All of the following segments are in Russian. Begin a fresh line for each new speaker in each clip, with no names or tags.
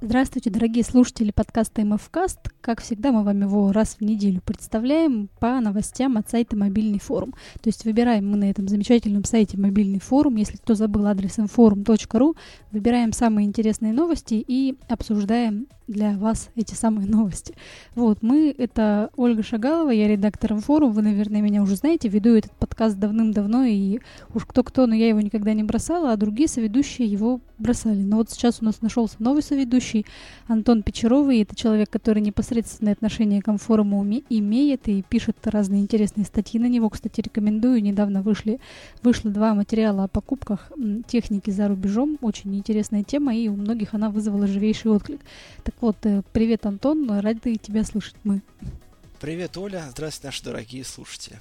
Здравствуйте, дорогие слушатели подкаста МФКаст. Как всегда, мы вам его раз в неделю представляем по новостям от сайта «Мобильный форум». То есть выбираем мы на этом замечательном сайте «Мобильный форум». Если кто забыл адрес forum.ru, выбираем самые интересные новости и обсуждаем для вас эти самые новости. Это Ольга Шагалова, я редактор форума. Вы, наверное, меня уже знаете, веду этот подкаст давным-давно, и уж кто-кто, но я его никогда не бросала, а другие соведущие его бросали. Но вот сейчас у нас нашелся новый соведущий, Антон Печеровый. Это человек, который непосредственное отношение к форуму имеет и пишет разные интересные статьи на него. Кстати, рекомендую. Недавно вышло 2 материала о покупках техники за рубежом. Очень интересная тема, и у многих она вызвала живейший отклик. Так вот, привет, Антон, рады тебя слышать мы.
Привет, Оля, здравствуйте, наши дорогие слушатели.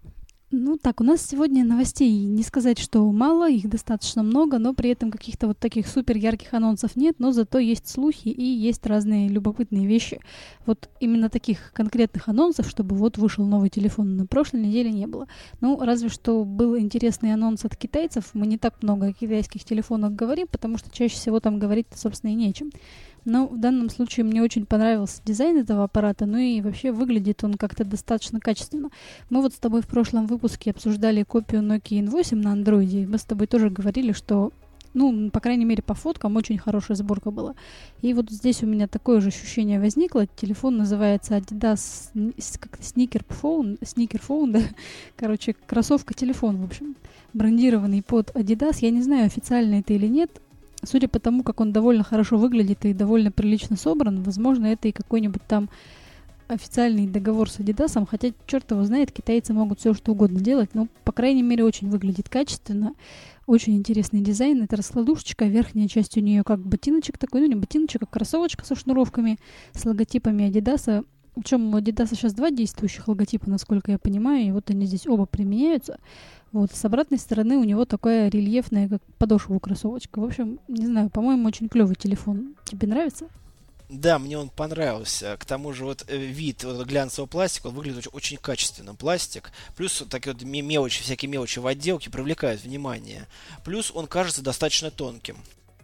У нас сегодня новостей не сказать, что мало, их достаточно много, но при этом каких-то вот таких супер ярких анонсов нет, но зато есть слухи и есть разные любопытные вещи. Вот именно таких конкретных анонсов, чтобы вот вышел новый телефон, на прошлой неделе не было. Разве что был интересный анонс от китайцев. Мы не так много о китайских телефонах говорим, потому что чаще всего там говорить, собственно, и нечем. Но в данном случае мне очень понравился дизайн этого аппарата, и вообще выглядит он как-то достаточно качественно. Мы вот с тобой в прошлом выпуске обсуждали копию Nokia N8 на андроиде, и мы с тобой тоже говорили, что, по крайней мере, по фоткам очень хорошая сборка была. И вот здесь у меня такое же ощущение возникло. Телефон называется Adidas Sneaker Phone, да? Короче, кроссовка-телефон, в общем, брендированный под Adidas. Я не знаю, официально это или нет. Судя по тому, как он довольно хорошо выглядит и довольно прилично собран, возможно, это и какой-нибудь там официальный договор с Adidas, хотя, черт его знает, китайцы могут все что угодно делать, но, по крайней мере, очень выглядит качественно, очень интересный дизайн. Это раскладушечка, верхняя часть у нее как ботиночек такой, не ботиночек, а кроссовочка со шнуровками, с логотипами Adidas. Причем у Adidas сейчас 2 действующих логотипа, насколько я понимаю, и вот они здесь оба применяются. С обратной стороны у него такая рельефная, как подошва у кроссовочка. В общем, не знаю, по-моему, очень клевый телефон. Тебе нравится?
Да, мне он понравился. К тому же вид глянцевого пластика, он выглядит очень качественно. Пластик. Плюс такие всякие мелочи в отделке привлекают внимание. Плюс он кажется достаточно тонким.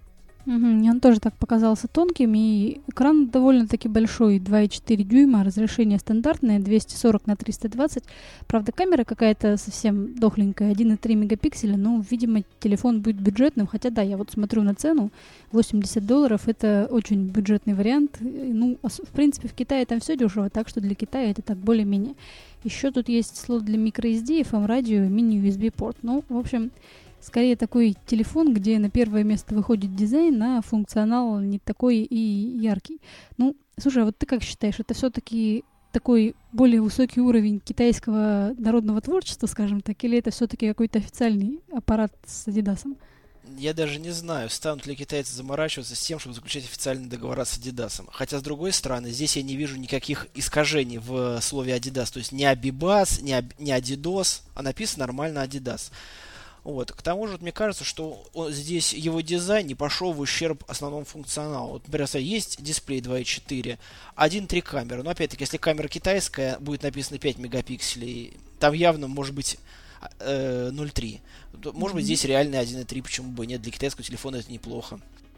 Мне он тоже так показался тонким, и экран довольно-таки большой, 2,4 дюйма, разрешение стандартное, 240 на 320. Правда, камера какая-то совсем дохленькая, 1,3 мегапикселя, видимо, телефон будет бюджетным, хотя да, я вот смотрю на цену, $80, это очень бюджетный вариант. В принципе, в Китае там все дешево, так что для Китая это так более-менее. Еще тут есть слот для microSD, FM-радио, мини-USB-порт. В общем, скорее такой телефон, где на первое место выходит дизайн, а функционал не такой и яркий. Слушай, а вот ты как считаешь, это все-таки такой более высокий уровень китайского народного творчества, скажем так, или это все-таки какой-то официальный аппарат с Adidas?
Я даже не знаю, станут ли китайцы заморачиваться с тем, чтобы заключать официальные договора с Adidas. Хотя, с другой стороны, здесь я не вижу никаких искажений в слове Adidas. То есть не Abibas, не Adidas, а написано нормально Adidas. К тому же, мне кажется, что здесь его дизайн не пошел в ущерб основному функционалу. Например, есть дисплей 2.4, 1.3 камеры. Но опять-таки, если камера китайская, будет написано 5 мегапикселей, там явно может быть 0.3. Может быть, здесь реальный 1.3, почему бы нет, для китайского телефона это неплохо.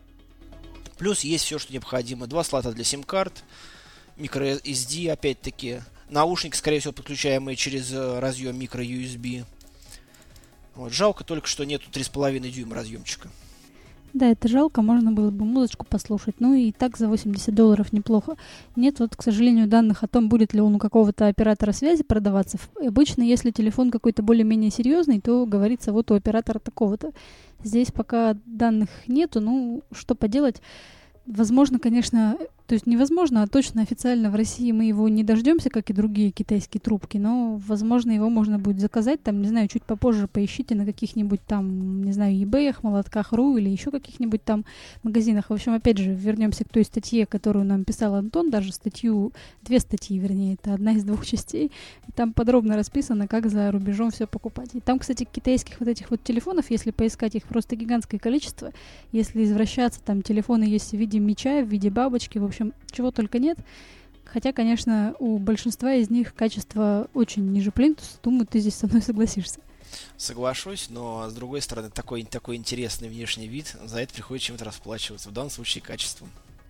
Плюс есть все, что необходимо. 2 слота для сим-карт, microSD, опять-таки, наушники, скорее всего, подключаемые через разъем micro-USB. Жалко только, что нету 3,5 дюйма разъемчика.
Да, это жалко, можно было бы музычку послушать. И так за $80 неплохо. Нет, к сожалению, данных о том, будет ли он у какого-то оператора связи продаваться. Обычно, если телефон какой-то более-менее серьезный, то говорится у оператора такого-то. Здесь пока данных нету, что поделать. Возможно, конечно, то есть невозможно, а точно официально в России мы его не дождемся, как и другие китайские трубки, но, возможно, его можно будет заказать, чуть попозже поищите на каких-нибудь eBay, молотках.ру или еще каких-нибудь там магазинах. В общем, опять же, вернемся к той статье, которую нам писал Антон, даже 2 статьи, вернее, это одна из 2 частей, и там подробно расписано, как за рубежом все покупать. И там, кстати, китайских этих телефонов, если поискать их, просто гигантское количество, если извращаться, там телефоны есть в виде мяча, в виде бабочки, в общем, чего только нет. Хотя, конечно, у большинства из них качество очень ниже плинтуса. Думаю, ты здесь со мной согласишься.
Соглашусь, но, с другой стороны, такой интересный внешний вид, за это приходится чем-то расплачиваться. В данном случае качеством.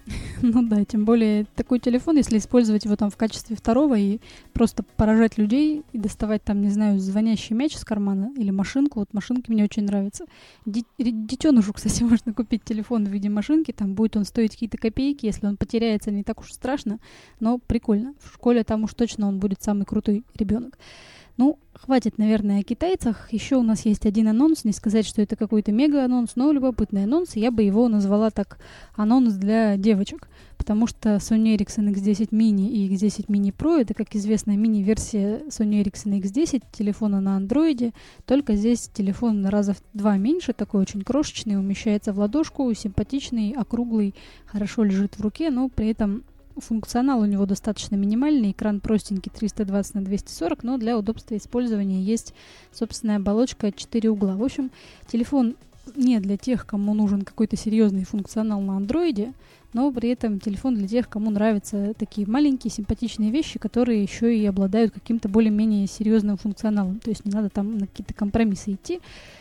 Ну да, тем более такой телефон, если использовать его там в качестве второго и просто поражать людей и доставать там, не знаю, звонящий мяч из кармана или машинку. Вот машинки мне очень нравятся. Детенышу, кстати, можно купить телефон в виде машинки, там будет он стоить какие-то копейки, если он потеряется, не так уж страшно, но прикольно. В школе там уж точно он будет самый крутой ребенок. Ну, хватит, наверное, о китайцах. Еще у нас есть один анонс. Не сказать, что это какой-то мега-анонс, но любопытный анонс. Я бы его назвала так: анонс для девочек. Потому что Sony Ericsson X10 Mini и X10 Mini Pro — это, как известно, мини-версия Sony Ericsson X10, телефона на андроиде. Только здесь телефон раза в 2 меньше, такой очень крошечный, умещается в ладошку, симпатичный, округлый, хорошо лежит в руке, но при этом функционал у него достаточно минимальный, экран простенький 320 на 240, но для удобства использования есть собственная оболочка 4 угла. В общем, телефон не для тех, кому нужен какой-то серьезный функционал на андроиде, но при этом телефон для тех, кому нравятся такие маленькие симпатичные вещи, которые еще и обладают каким-то более-менее серьезным функционалом. То есть не надо там на какие-то компромиссы идти.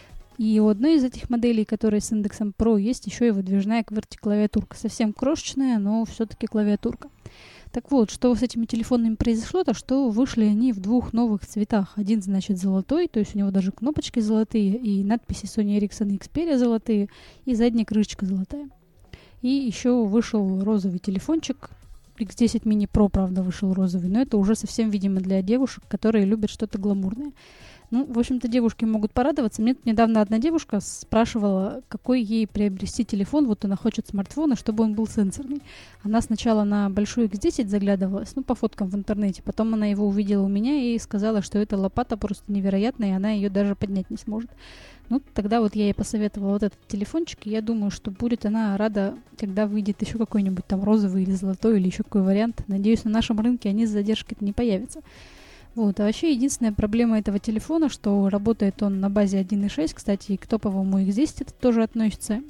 И у одной из этих моделей, которая с индексом Pro, есть еще и выдвижная QWERTY-клавиатурка. Совсем крошечная, но все-таки клавиатурка. Так вот, что с этими телефонами произошло, то что вышли они в 2 новых цветах. Один, значит, золотой, то есть у него даже кнопочки золотые, и надписи Sony Ericsson и Xperia золотые, и задняя крышечка золотая. И еще вышел розовый телефончик. X10 Mini Pro, правда, вышел розовый, но это уже совсем, видимо, для девушек, которые любят что-то гламурное. Ну, в общем-то, девушки могут порадоваться. Мне тут недавно одна девушка спрашивала, какой ей приобрести телефон. Вот она хочет смартфона, чтобы он был сенсорный. Она сначала на большой X10 заглядывалась, по фоткам в интернете. Потом она его увидела у меня и сказала, что эта лопата просто невероятная, и она ее даже поднять не сможет. Ну, тогда вот я ей посоветовала вот этот телефончик, и я думаю, что будет она рада, когда выйдет еще какой-нибудь там розовый или золотой, или еще какой вариант. Надеюсь, на нашем рынке они с задержкой-то не появятся. Вот, а вообще единственная проблема этого телефона, что работает он на базе 1.6, кстати, и к топовому X10 это тоже относится.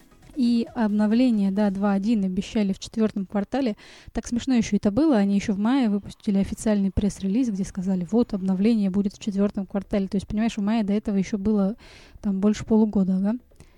И обновление, 2.1 обещали в 4 квартале. Так смешно еще это было, они еще в мае выпустили официальный пресс-релиз, где сказали, вот, обновление будет в 4 квартале. То есть, понимаешь, в мае до этого еще было там больше полугода, да?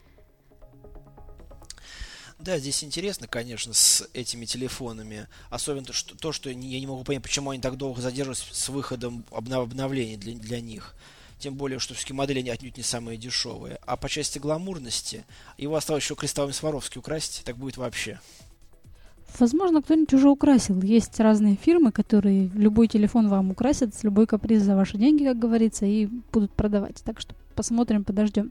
Да, здесь интересно, конечно, с этими телефонами. Особенно то, что я не могу понять, почему они так долго задерживаются с выходом обновлений для них. Тем более, что все-таки модели отнюдь не самые дешевые. А по части гламурности, его осталось еще кристаллами Сваровски украсить, так будет вообще.
Возможно, кто-нибудь уже украсил. Есть разные фирмы, которые любой телефон вам украсят с любой каприз за ваши деньги, как говорится, и будут продавать. Так что посмотрим, подождем.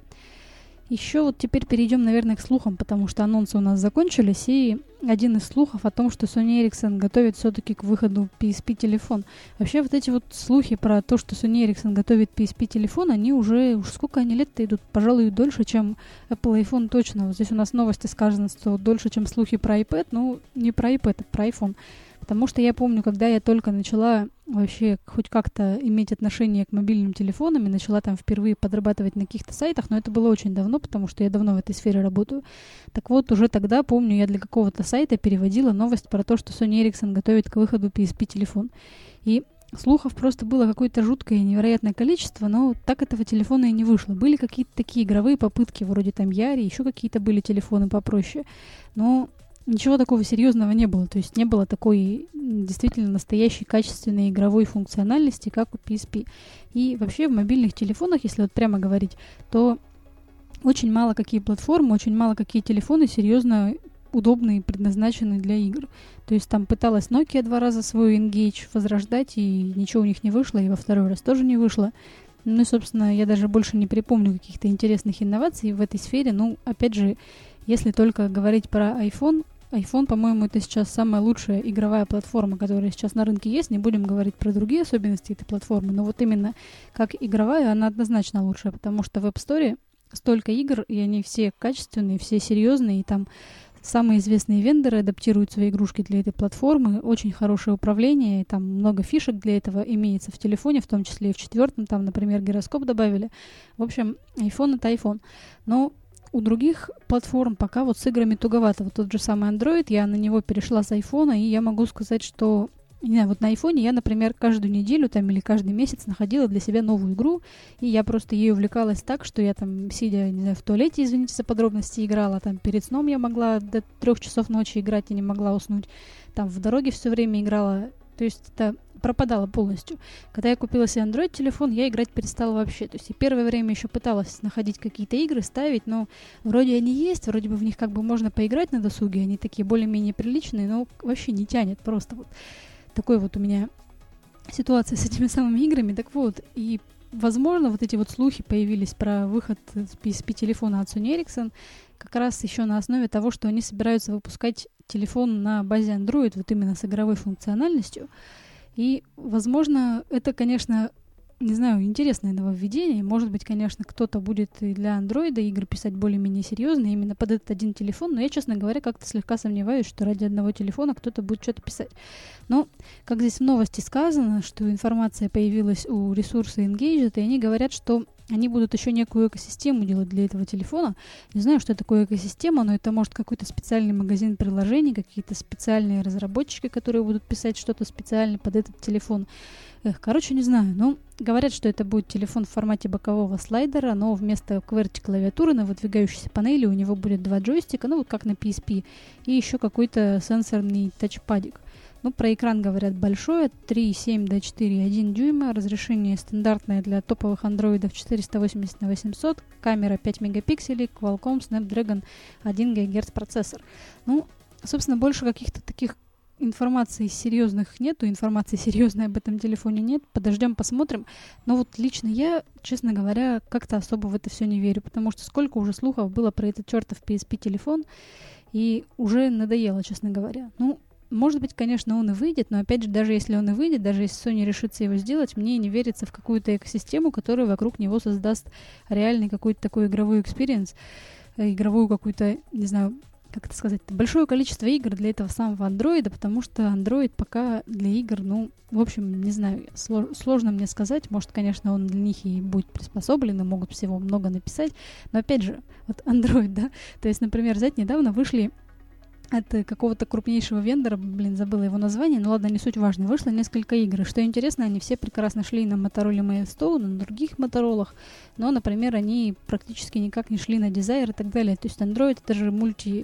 Еще вот теперь перейдем, наверное, к слухам, потому что анонсы у нас закончились, и один из слухов о том, что Sony Ericsson готовит все-таки к выходу PSP-телефон. Вообще вот эти вот слухи про то, что Sony Ericsson готовит PSP-телефон, они уж сколько они лет-то идут, пожалуй, дольше, чем Apple iPhone точно. Вот здесь у нас новости сказано, что дольше, чем слухи про iPad, ну не про iPad, а про iPhone. Потому что я помню, когда я только начала вообще хоть как-то иметь отношение к мобильным телефонам и начала там впервые подрабатывать на каких-то сайтах, но это было очень давно, потому что я давно в этой сфере работаю. Так вот, уже тогда, помню, я для какого-то сайта переводила новость про то, что Sony Ericsson готовит к выходу PSP-телефон. И слухов просто было какое-то жуткое и невероятное количество, но так этого телефона и не вышло. Были какие-то такие игровые попытки, вроде там Яри, еще какие-то были телефоны попроще, но ничего такого серьезного не было, то есть не было такой действительно настоящей качественной игровой функциональности, как у PSP. И вообще в мобильных телефонах, если вот прямо говорить, то очень мало какие платформы, очень мало какие телефоны серьезно удобные и предназначены для игр. То есть там пыталась Nokia 2 раза свой Engage возрождать, и ничего у них не вышло, и во второй раз тоже не вышло. Ну и, собственно, я даже больше не припомню каких-то интересных инноваций в этой сфере. Ну, опять же, если только говорить про iPhone, по-моему, это сейчас самая лучшая игровая платформа, которая сейчас на рынке есть. Не будем говорить про другие особенности этой платформы, но вот именно как игровая она однозначно лучшая, потому что в App Store столько игр, и они все качественные, все серьезные, и там самые известные вендоры адаптируют свои игрушки для этой платформы, очень хорошее управление, и там много фишек для этого имеется в телефоне, в том числе и в 4, там, например, гироскоп добавили. В общем, iPhone — это iPhone. Но у других платформ пока вот с играми туговато. Вот тот же самый Android, я на него перешла с iPhone, и я могу сказать, что не знаю, вот на айфоне я, например, каждую неделю там или каждый месяц находила для себя новую игру, и я просто ей увлекалась так, что я там, сидя, не знаю, в туалете, извините за подробности, играла, там перед сном я могла до 3 часов ночи играть и не могла уснуть, там в дороге все время играла, то есть это пропадало полностью. Когда я купила себе Android-телефон, я играть перестала вообще. То есть и первое время еще пыталась находить какие-то игры, ставить, но вроде они есть, вроде бы в них как бы можно поиграть на досуге, они такие более-менее приличные, но вообще не тянет просто вот. Такой вот у меня ситуация с этими самыми играми. Так вот, и, возможно, вот эти вот слухи появились про выход PSP-телефона от Sony Ericsson как раз еще на основе того, что они собираются выпускать телефон на базе Android, вот именно с игровой функциональностью. И, возможно, это, конечно, не знаю, интересное нововведение. Может быть, конечно, кто-то будет и для андроида игры писать более-менее серьезно именно под этот один телефон, но я, честно говоря, как-то слегка сомневаюсь, что ради одного телефона кто-то будет что-то писать. Но, как здесь в новости сказано, что информация появилась у ресурса Engadget, и они говорят, что они будут еще некую экосистему делать для этого телефона. Не знаю, что такое экосистема, но это может какой-то специальный магазин приложений, какие-то специальные разработчики, которые будут писать что-то специально под этот телефон. Короче, не знаю, но говорят, что это будет телефон в формате бокового слайдера, но вместо QWERTY-клавиатуры на выдвигающейся панели у него будет 2 джойстика, ну вот как на PSP, и еще какой-то сенсорный тачпадик. Ну, про экран говорят большой, от 3,7 до 4,1 дюйма, разрешение стандартное для топовых андроидов 480 на 800, камера 5 мегапикселей, Qualcomm Snapdragon 1 ГГц процессор. Ну, собственно, больше каких-то таких информации серьезных нету, информации серьезной об этом телефоне нет. Подождем, посмотрим. Но вот лично я, честно говоря, как-то особо в это все не верю, потому что сколько уже слухов было про этот чертов PSP-телефон, и уже надоело, честно говоря. Ну, может быть, конечно, он и выйдет, но опять же, даже если он и выйдет, даже если Sony решится его сделать, мне не верится в какую-то экосистему, которая вокруг него создаст реальный какой-то такой игровой экспириенс, игровую какую-то, не знаю, как это сказать, большое количество игр для этого самого андроида, потому что Android пока для игр, ну, в общем, не знаю, сложно мне сказать, может, конечно, он для них и будет приспособлен, и могут всего много написать, но опять же, вот Android, да, то есть, например, взять недавно вышли от какого-то крупнейшего вендора, забыла его название, но ладно, не суть важно, вышло несколько игр. И что интересно, они все прекрасно шли на Motorola Maestone, на других Моторолах, но, например, они практически никак не шли на Desire и так далее. То есть Android это же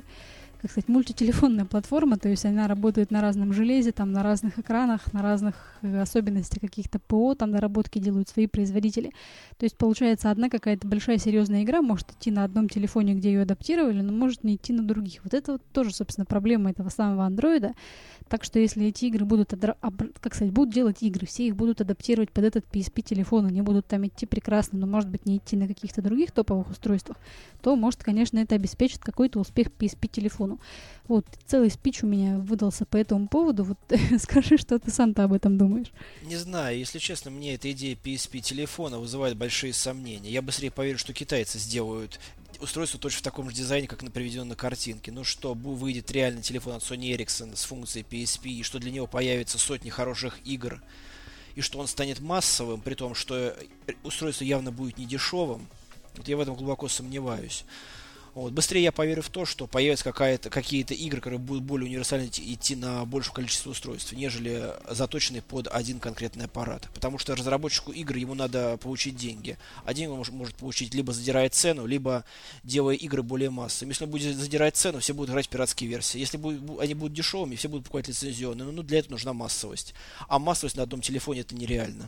мультителефонная платформа, то есть она работает на разном железе, там, на разных экранах, на разных особенностях каких-то ПО, там доработки делают свои производители. То есть, получается, одна какая-то большая серьезная игра может идти на одном телефоне, где ее адаптировали, но может не идти на других. Вот это вот тоже, собственно, проблема этого самого андроида. Так что, если эти игры будут, будут делать игры, все их будут адаптировать под этот PSP-телефон, они будут там идти прекрасно, но, может быть, не идти на каких-то других топовых устройствах, то, может, конечно, это обеспечит какой-то успех PSP-телефону. Вот, целый спич у меня выдался по этому поводу. Вот скажи, что ты сам-то об этом думаешь.
Не знаю, если честно, мне эта идея PSP-телефона вызывает большие сомнения. Я быстрее поверю, что китайцы сделают устройство точно в таком же дизайне, как на приведенной картинке. Ну что, выйдет реально телефон от Sony Ericsson с функцией PSP, и что для него появится сотни хороших игр, и что он станет массовым, при том, что устройство явно будет не дешевым. Вот я в этом глубоко сомневаюсь. Вот. Быстрее я поверю в то, что появятся какие-то игры, которые будут более универсально идти на большее количество устройств, нежели заточенные под один конкретный аппарат. Потому что разработчику игр ему надо получить деньги. А деньги он может получить либо задирая цену, либо делая игры более массовыми. Если он будет задирать цену, все будут играть в пиратские версии. Если они будут дешевыми, все будут покупать лицензионные. Но для этого нужна массовость. А массовость на одном телефоне это нереально.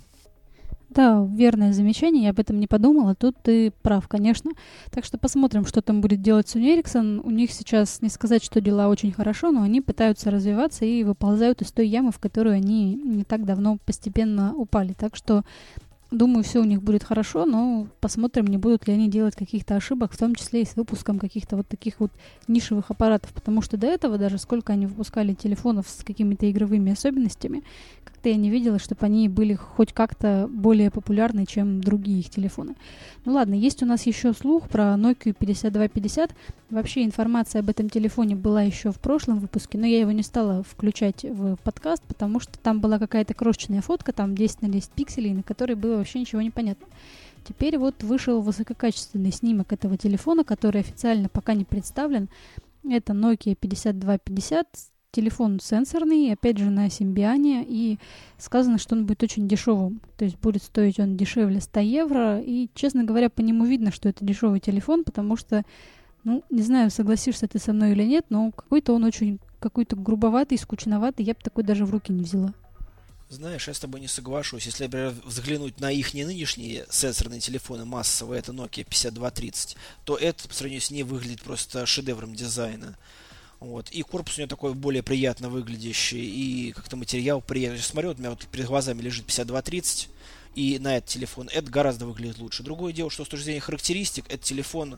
Да, верное замечание, я об этом не подумала, тут ты прав, конечно. Так что посмотрим, что там будет делать Sony Ericsson. У них сейчас, не сказать, что дела очень хорошо, но они пытаются развиваться и выползают из той ямы, в которую они не так давно постепенно упали. Так что, думаю, все у них будет хорошо, но посмотрим, не будут ли они делать каких-то ошибок, в том числе и с выпуском каких-то вот таких вот нишевых аппаратов. Потому что до этого, даже сколько они выпускали телефонов с какими-то игровыми особенностями, как-то я не видела, чтобы они были хоть как-то более популярны, чем другие их телефоны. Ну ладно, есть у нас еще слух про Nokia 5250. Вообще информация об этом телефоне была еще в прошлом выпуске, но я его не стала включать в подкаст, потому что там была какая-то крошечная фотка, там 10 на 10 пикселей, на которой было вообще ничего не понятно. Теперь вот вышел высококачественный снимок этого телефона, который официально пока не представлен. Это Nokia 5250, телефон сенсорный, опять же, на Симбиане, и сказано, что он будет очень дешевым. То есть будет стоить он дешевле 100 евро, и, честно говоря, по нему видно, что это дешевый телефон, потому что, ну, не знаю, согласишься ты со мной или нет, но какой-то он очень, какой-то грубоватый, скучноватый, я бы такой даже в руки не взяла.
Знаешь, я с тобой не соглашусь. Если, например, взглянуть на их нынешние сенсорные телефоны массовые, это Nokia 5230, то это по сравнению с ней выглядит просто шедевром дизайна. Вот. И корпус у него такой более приятно выглядящий, и как-то материал приятный. Я смотрю, вот у меня вот перед глазами лежит 5230, и на этот телефон это гораздо выглядит лучше. Другое дело, что с точки зрения характеристик, этот телефон,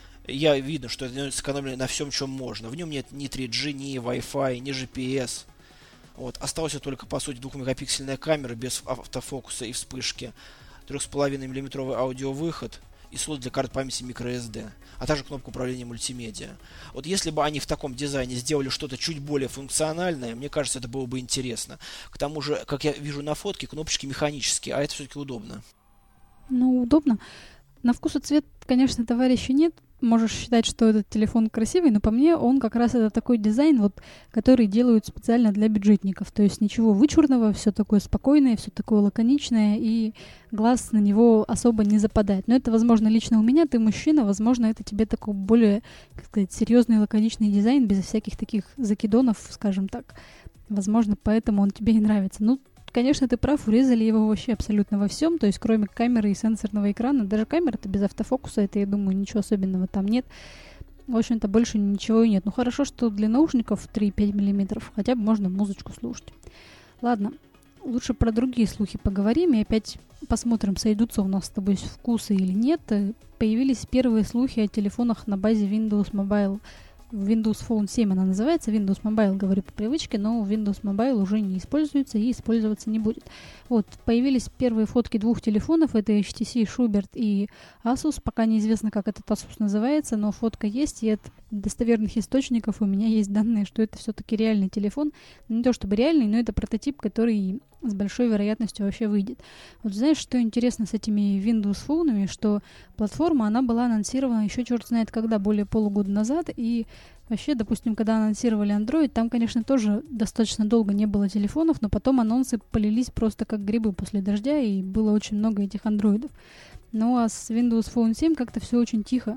я видно, что это сэкономлено на всем, чем можно. В нем нет ни 3G, ни Wi-Fi, ни GPS. Вот. Осталась только, по сути, 2-мегапиксельная камера без автофокуса и вспышки, 3,5 мм аудиовыход и слот для карт памяти microSD, а также кнопка управления мультимедиа. Вот если бы они в таком дизайне сделали что-то чуть более функциональное, мне кажется, это было бы интересно. К тому же, как я вижу на фотке, кнопочки механические, а это все-таки удобно.
Ну, удобно. На вкус и цвет, конечно, товарища нет. Можешь считать, что этот телефон красивый, но по мне он как раз это такой дизайн, вот, который делают специально для бюджетников. То есть ничего вычурного, все такое спокойное, все такое лаконичное, и глаз на него особо не западает. Но это, возможно, лично у меня, ты мужчина, возможно, это тебе такой более, как сказать, серьезный лаконичный дизайн, без всяких таких закидонов, скажем так. Возможно, поэтому он тебе и нравится. Ну, конечно, ты прав, урезали его вообще абсолютно во всем, то есть кроме камеры и сенсорного экрана, даже камера-то без автофокуса, это, я думаю, ничего особенного там нет. В общем-то, больше ничего и нет. Ну, хорошо, что для наушников 3,5 мм, хотя бы можно музычку слушать. Ладно, лучше про другие слухи поговорим, и опять посмотрим, сойдутся у нас с тобой вкусы или нет. Появились первые слухи о телефонах на базе Windows Mobile. Windows Phone 7 она называется, Windows Mobile, говорю по привычке, но Windows Mobile уже не используется и использоваться не будет. Вот, появились первые фотки двух телефонов, это HTC Schubert и Asus, пока неизвестно, как этот Asus называется, но фотка есть, и от достоверных источников у меня есть данные, что это все-таки реальный телефон, не то чтобы реальный, но это прототип, который с большой вероятностью вообще выйдет. Вот знаешь, что интересно с этими Windows Phone'ами, что платформа, она была анонсирована еще черт знает когда, более полугода назад, и вообще, допустим, когда анонсировали Android, там, конечно, тоже достаточно долго не было телефонов, но потом анонсы полились просто как грибы после дождя, и было очень много этих андроидов. Ну а с Windows Phone 7 как-то все очень тихо.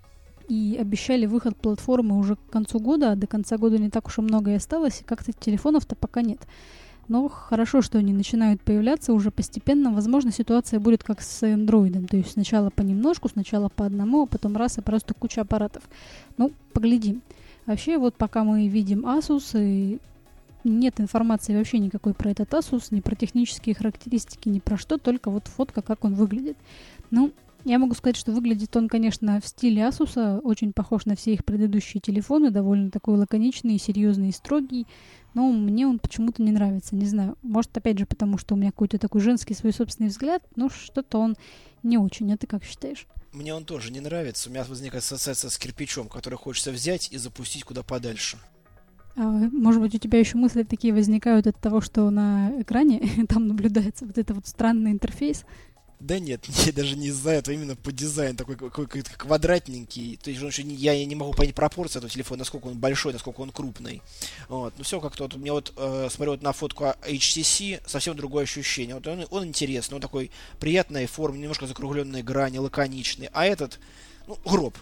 И обещали выход платформы уже к концу года, а до конца года не так уж и много и осталось, и как-то телефонов-то пока нет. Но хорошо, что они начинают появляться уже постепенно. Возможно, ситуация будет как с Android. То есть сначала понемножку, сначала по одному, а потом раз и просто куча аппаратов. Ну, поглядим. Вообще, вот пока мы видим Asus, и нет информации вообще никакой про этот Asus, ни про технические характеристики, ни про что, только вот фотка, как он выглядит. Ну, я могу сказать, что выглядит он, конечно, в стиле Asus, очень похож на все их предыдущие телефоны, довольно такой лаконичный, серьезный и строгий, но мне он почему-то не нравится, не знаю. Может, опять же, потому что у меня какой-то такой женский свой собственный взгляд, но что-то он не очень. А ты как считаешь?
Мне он тоже не нравится. У меня возникает ассоциация с кирпичом, который хочется взять и запустить куда подальше.
А, может быть, у тебя еще мысли такие возникают от того, что на экране там наблюдается вот это вот странный интерфейс?
Да нет, я даже не из-за этого, именно по дизайну такой какой-то квадратненький. То есть я не могу понять пропорции этого телефона, насколько он большой, насколько он крупный. Вот. Ну все как-то вот, у меня вот, смотрю вот на фотку HTC, совсем другое ощущение. Вот он интересный, он такой приятной формы, немножко закругленные грани, лаконичный. А этот, ну, гроб.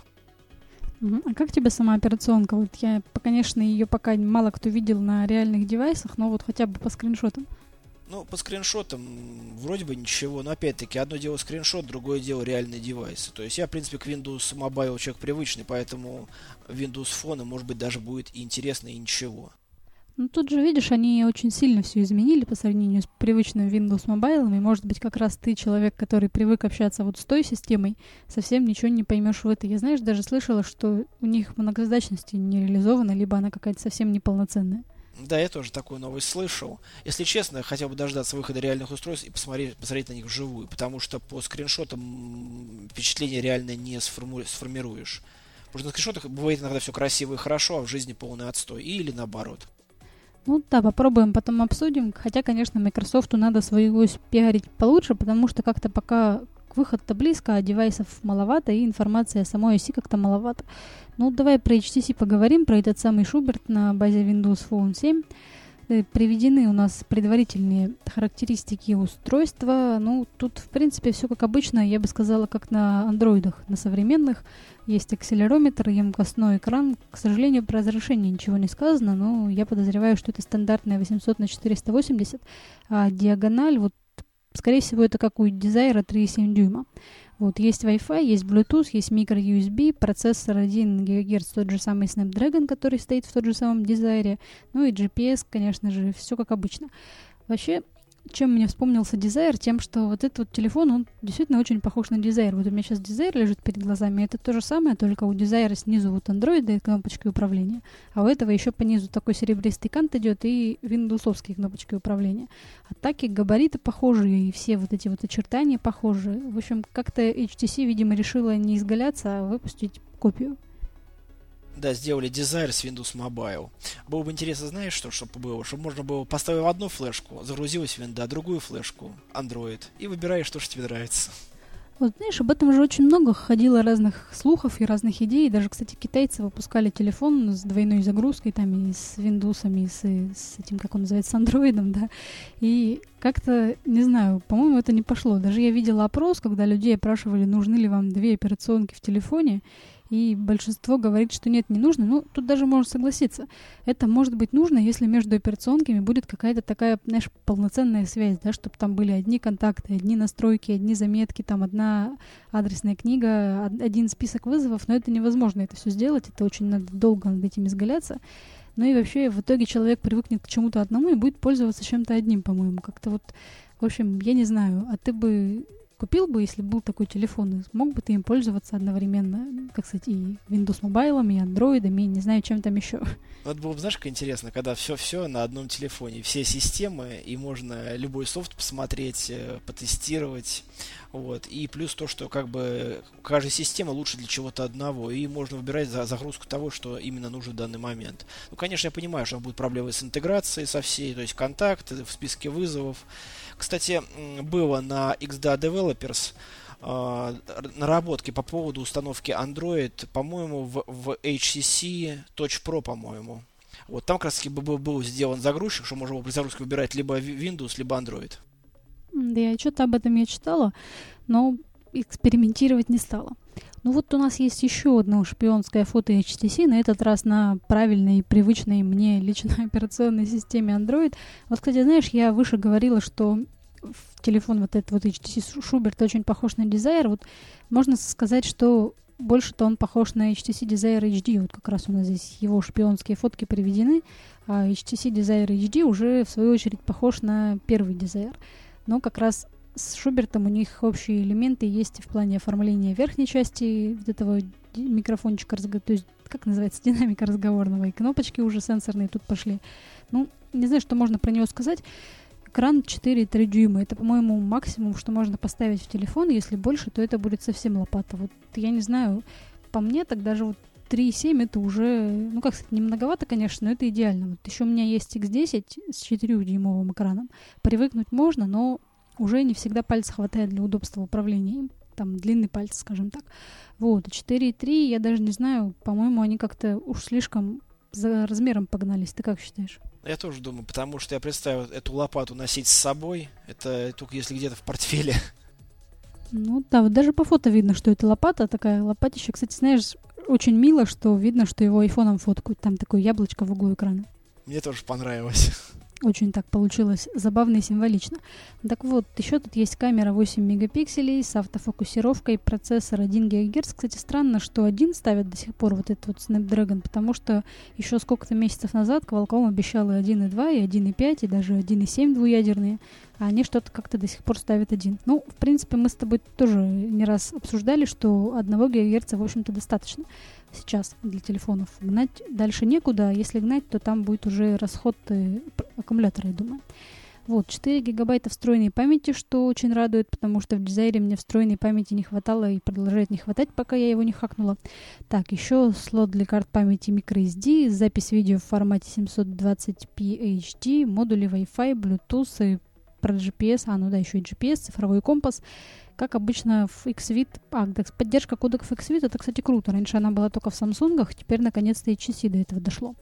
А как тебе сама операционка? Вот я, конечно, ее пока мало кто видел на реальных девайсах, но вот хотя бы по скриншотам.
Ну, по скриншотам вроде бы ничего, но опять-таки одно дело скриншот, другое дело реальные девайсы. То есть я, в принципе, к Windows Mobile человек привычный, поэтому Windows Phone, может быть, даже будет и интересно, и ничего.
Ну, тут же, видишь, они очень сильно все изменили по сравнению с привычным Windows Mobile, и, может быть, как раз ты человек, который привык общаться вот с той системой, совсем ничего не поймешь в этой. Я, знаешь, даже слышала, что у них многозадачность не реализована, либо она какая-то совсем неполноценная.
Да, я тоже такую новость слышал. Если честно, я хотел бы дождаться выхода реальных устройств и посмотреть на них вживую, потому что по скриншотам впечатление реально не сформируешь. Потому что на скриншотах бывает иногда все красиво и хорошо, а в жизни полный отстой. Или наоборот.
Ну да, попробуем, потом обсудим. Хотя, конечно, Microsoft надо свою ось пиарить получше, потому что как-то пока выход-то близко, а девайсов маловато, и информации о самой оси как-то маловато. Ну, давай про HTC поговорим, про этот самый Schubert на базе Windows Phone 7. Приведены у нас предварительные характеристики устройства. Ну, тут, в принципе, все как обычно, я бы сказала, как на андроидах, на современных. Есть акселерометр, емкостной экран. К сожалению, про разрешение ничего не сказано, но я подозреваю, что это стандартная 800 на 480, а диагональ, вот, скорее всего, это как у Desire 3,7 дюйма. Вот, есть Wi-Fi, есть Bluetooth, есть micro-USB, процессор 1 ГГц, тот же самый Snapdragon, который стоит в тот же самом Desire, ну и GPS, конечно же, все как обычно. Вообще, чем мне вспомнился Desire? Тем, что вот этот вот телефон, он действительно очень похож на Desire. Вот у меня сейчас Desire лежит перед глазами, это то же самое, только у Desire снизу вот Android и кнопочки управления, а у этого еще по низу такой серебристый кант идет и виндовсовские кнопочки управления. А так и габариты похожие, и все вот эти вот очертания похожи. В общем, как-то HTC, видимо, решила не изгаляться, а выпустить копию.
Да, сделали Desire с Windows Mobile. Было бы интересно, знаешь, чтобы было? Чтобы можно было поставить одну флешку, загрузилась винда, другую флешку, Android, и выбираешь, что же тебе нравится.
Вот, знаешь, об этом же очень много ходило разных слухов и разных идей. Даже, кстати, китайцы выпускали телефон с двойной загрузкой, там, и с Windows, и с этим, как он называется, с Android, да. И как-то, не знаю, по-моему, это не пошло. Даже я видела опрос, когда людей опрашивали, нужны ли вам 2 операционки в телефоне, и большинство говорит, что нет, не нужно. Ну, тут даже можно согласиться. Это может быть нужно, если между операционками будет какая-то такая, знаешь, полноценная связь, да, чтобы там были одни контакты, одни настройки, одни заметки, там одна адресная книга, один список вызовов, но это невозможно это все сделать, это очень надо долго над этим изгаляться. Ну и вообще, в итоге человек привыкнет к чему-то одному и будет пользоваться чем-то одним, по-моему. Как-то вот, в общем, я не знаю, а ты бы купил бы, если был такой телефон, мог бы ты им пользоваться одновременно, как сказать, и Windows Mobile, и Android, и не знаю, чем там еще.
Вот было бы, знаешь, как интересно, когда все на одном телефоне, все системы, и можно любой софт посмотреть, потестировать, вот, и плюс то, что как бы каждая система лучше для чего-то одного, и можно выбирать загрузку того, что именно нужно в данный момент. Ну, конечно, я понимаю, что будут проблемы с интеграцией со всей, то есть контакты в списке вызовов. Кстати, было на XDA Developers наработки по поводу установки Android, по-моему, в HTC Touch Pro, по-моему. Вот там как раз таки был сделан загрузчик, что можно было при загрузке выбирать либо Windows, либо Android.
Да, я что-то об этом я читала, но экспериментировать не стала. Ну вот у нас есть еще одно шпионское фото HTC, на этот раз на правильной и привычной мне лично операционной системе Android. Вот, кстати, знаешь, я выше говорила, что телефон вот этот вот HTC Schubert очень похож на Desire. Вот можно сказать, что больше-то он похож на HTC Desire HD. Вот как раз у нас здесь его шпионские фотки приведены, а HTC Desire HD уже, в свою очередь, похож на первый Desire. Но как раз с Шубертом у них общие элементы есть в плане оформления верхней части вот этого микрофончика, то есть, как называется, динамика разговорного, и кнопочки уже сенсорные тут пошли. Ну, не знаю, что можно про него сказать. Экран 4,3 дюйма. Это, по-моему, максимум, что можно поставить в телефон. Если больше, то это будет совсем лопата. Вот я не знаю, по мне, так даже вот 3,7 это уже, ну, как сказать, не многовато, конечно, но это идеально. Вот еще у меня есть X10 с 4-дюймовым экраном. Привыкнуть можно, но уже не всегда пальца хватает для удобства управления. Там длинный палец, скажем так. Вот, 4,3, я даже не знаю, по-моему, они как-то уж слишком за размером погнались. Ты как считаешь?
Я тоже думаю, потому что я представил эту лопату носить с собой, это только если где-то в портфеле.
Ну да, вот даже по фото видно, что это лопата, такая лопатища. Кстати, знаешь, очень мило, что видно, что его айфоном фоткают. Там такое яблочко в углу экрана.
Мне тоже понравилось.
Очень так получилось забавно и символично. Так вот, еще тут есть камера 8 мегапикселей с автофокусировкой, процессор 1 ГГц. Кстати, странно, что один ставят до сих пор, вот этот вот Snapdragon, потому что еще сколько-то месяцев назад Qualcomm обещал и 1.2, и 1.5, и даже 1.7 двуядерные, а они что-то как-то до сих пор ставят один. Ну, в принципе, мы с тобой тоже не раз обсуждали, что 1 ГГц, в общем-то, достаточно сейчас для телефонов. Гнать дальше некуда, а если гнать, то там будет уже расход аккумулятора, я думаю. Вот, 4 гигабайта встроенной памяти, что очень радует, потому что в Desire мне встроенной памяти не хватало и продолжает не хватать, пока я его не хакнула. Так, еще слот для карт памяти microSD, запись видео в формате 720p HD, модули Wi-Fi, Bluetooth и про GPS, ну да, еще и GPS, цифровой компас. Как обычно в Xvid, поддержка кодеков Xvid, это, кстати, круто. Раньше она была только в Samsung, теперь наконец-то HTC до этого дошло.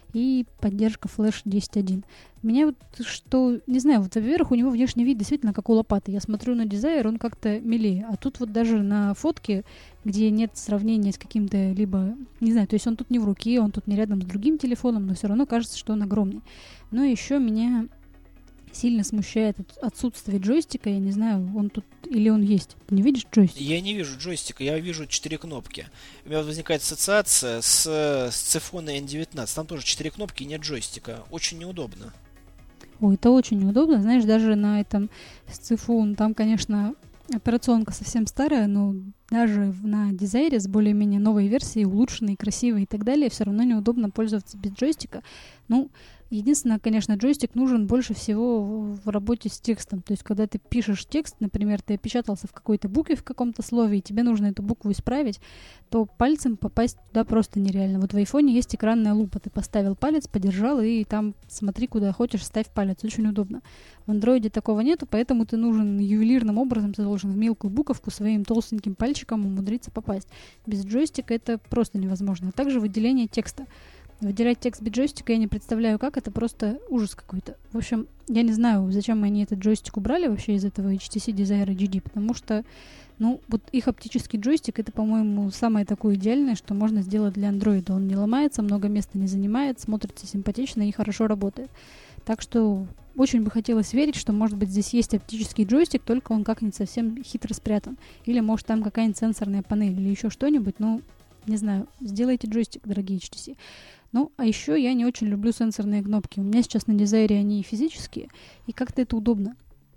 И поддержка Flash 10.1. Меня вот что, не знаю, вот, во-первых, у него внешний вид действительно как у лопаты. Я смотрю на Desire, он как-то милее. А тут вот даже на фотке, где нет сравнения с каким-то либо, не знаю, то есть он тут не в руке, он тут не рядом с другим телефоном, но все равно кажется, что он огромный. Но еще меня сильно смущает отсутствие джойстика. Я не знаю, он тут или он есть. Ты не видишь джойстик?
Я не вижу джойстика, я вижу 4 кнопки. У меня возникает ассоциация с Cefone N19. Там тоже 4 кнопки и нет джойстика. Очень неудобно.
Ой, это очень неудобно. Знаешь, даже на этом Cefone, там, конечно, операционка совсем старая, но даже на Desire с более-менее новой версией, улучшенной, красивой и так далее, все равно неудобно пользоваться без джойстика. Ну, единственное, конечно, джойстик нужен больше всего в работе с текстом. То есть, когда ты пишешь текст, например, ты опечатался в какой-то букве в каком-то слове, и тебе нужно эту букву исправить, то пальцем попасть туда просто нереально. Вот в айфоне есть экранная лупа. Ты поставил палец, подержал, и там смотри, куда хочешь, ставь палец. Очень удобно. В андроиде такого нету, поэтому ты нужен ювелирным образом, ты должен в мелкую буковку своим толстеньким пальчиком умудриться попасть. Без джойстика это просто невозможно. А также выделение текста. Выделять текст без джойстика я не представляю как, это просто ужас какой-то. В общем, я не знаю, зачем они этот джойстик убрали вообще из этого HTC Desire HD, потому что, вот их оптический джойстик, это, по-моему, самое такое идеальное, что можно сделать для андроида. Он не ломается, много места не занимает, смотрится симпатично и хорошо работает. Так что очень бы хотелось верить, что, может быть, здесь есть оптический джойстик, только он как-нибудь совсем хитро спрятан. Или, может, там какая-нибудь сенсорная панель или еще что-нибудь, не знаю, сделайте джойстик, дорогие HTC. А еще я не очень люблю сенсорные кнопки. У меня сейчас на Desire они физические, и как-то это удобно.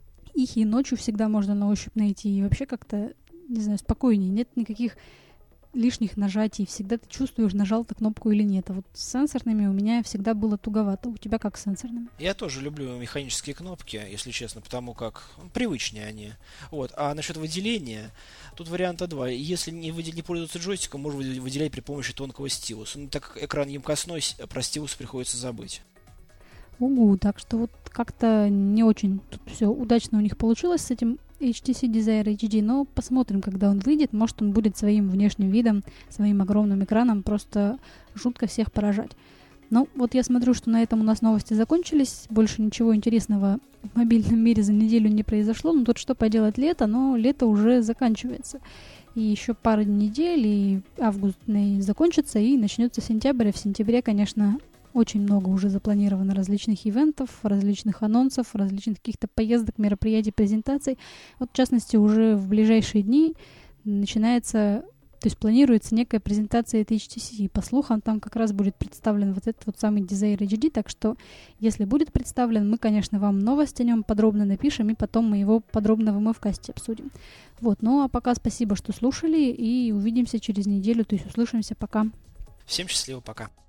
Их и ночью всегда можно на ощупь найти, и вообще как-то, не знаю, спокойнее. Нет никаких лишних нажатий. Всегда ты чувствуешь, нажал ты кнопку или нет. А вот с сенсорными у меня всегда было туговато. У тебя как с сенсорными?
Я тоже люблю механические кнопки, если честно, потому как привычнее они. А насчет выделения, тут варианта два. Если не пользоваться джойстиком, можно выделять при помощи тонкого стилуса. Но так как экран емкостной, про стилус приходится забыть.
Так что вот как-то не очень тут все удачно у них получилось с этим HTC Desire HD, но посмотрим, когда он выйдет. Может, он будет своим внешним видом, своим огромным экраном просто жутко всех поражать. Я смотрю, что на этом у нас новости закончились. Больше ничего интересного в мобильном мире за неделю не произошло. Тут что поделать, лето, но лето уже заканчивается. И еще пара недель, и август закончится, и начнется сентябрь. И в сентябре, конечно, очень много уже запланировано различных ивентов, различных анонсов, различных каких-то поездок, мероприятий, презентаций. В частности, уже в ближайшие дни начинается, то есть планируется некая презентация от HTC. И по слухам, там как раз будет представлен этот самый Desire HD. Так что, если будет представлен, мы, конечно, вам новость о нем подробно напишем, и потом мы его подробно в МФ-касте обсудим. А пока спасибо, что слушали, и увидимся через неделю, то есть услышимся. Пока.
Всем счастливо, пока.